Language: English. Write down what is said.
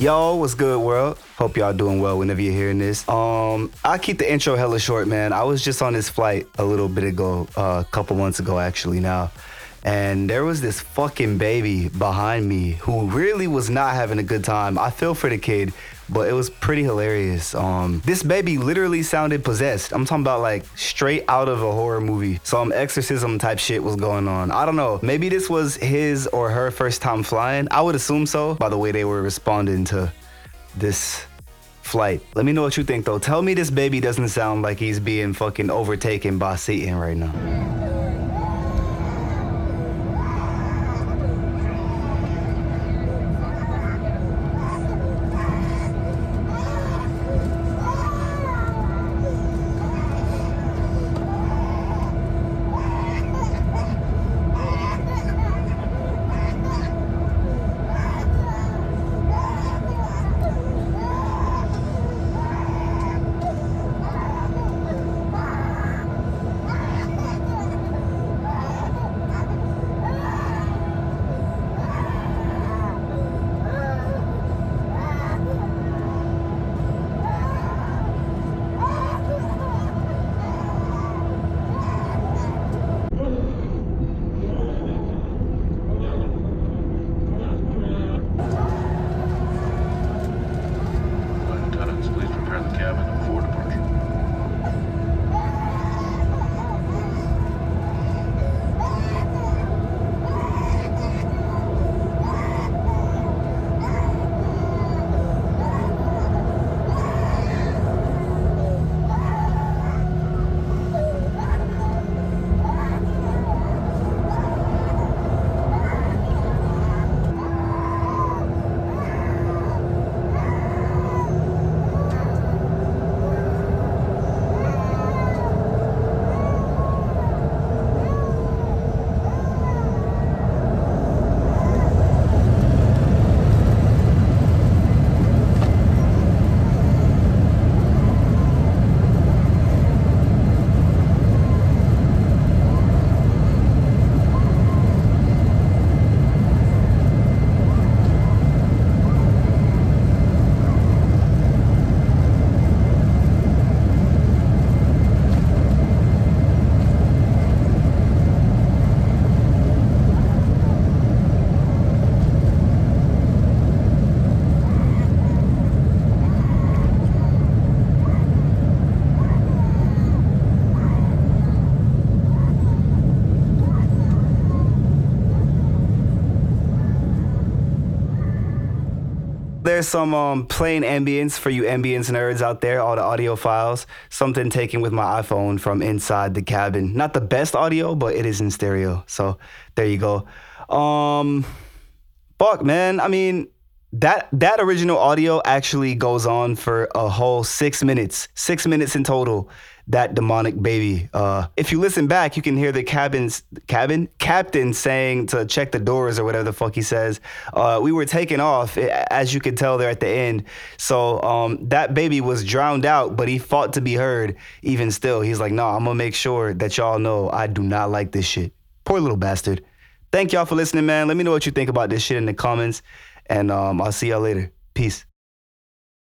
Yo, what's good, world? Hope y'all doing well whenever you're hearing this. I'll keep the intro hella short, man. I was just on this flight a little bit ago, a couple months ago, actually, now. And there was this fucking baby behind me who really was not having a good time. I feel for the kid, but it was pretty hilarious. This baby literally sounded possessed. I'm talking about like straight out of a horror movie. Some exorcism type shit was going on. I don't know. Maybe this was his or her first time flying. I would assume so by the way they were responding to this flight. Let me know what you think though. Tell me this baby doesn't sound like he's being fucking overtaken by Satan right now. There's some plain ambience for you ambience nerds out there, all the audio files. Something taken with my iPhone from inside the cabin. Not the best audio, but it is in stereo. So there you go. Fuck, man. I mean, that original audio actually goes on for a whole 6 minutes. 6 minutes in total. That demonic baby. If you listen back, you can hear the captain saying to check the doors or whatever the fuck he says. We were taking off, as you could tell there at the end. So that baby was drowned out, but he fought to be heard. Even still, he's like, "No, I'm gonna make sure that y'all know I do not like this shit." Poor little bastard. Thank y'all for listening, man. Let me know what you think about this shit in the comments, and I'll see y'all later. Peace.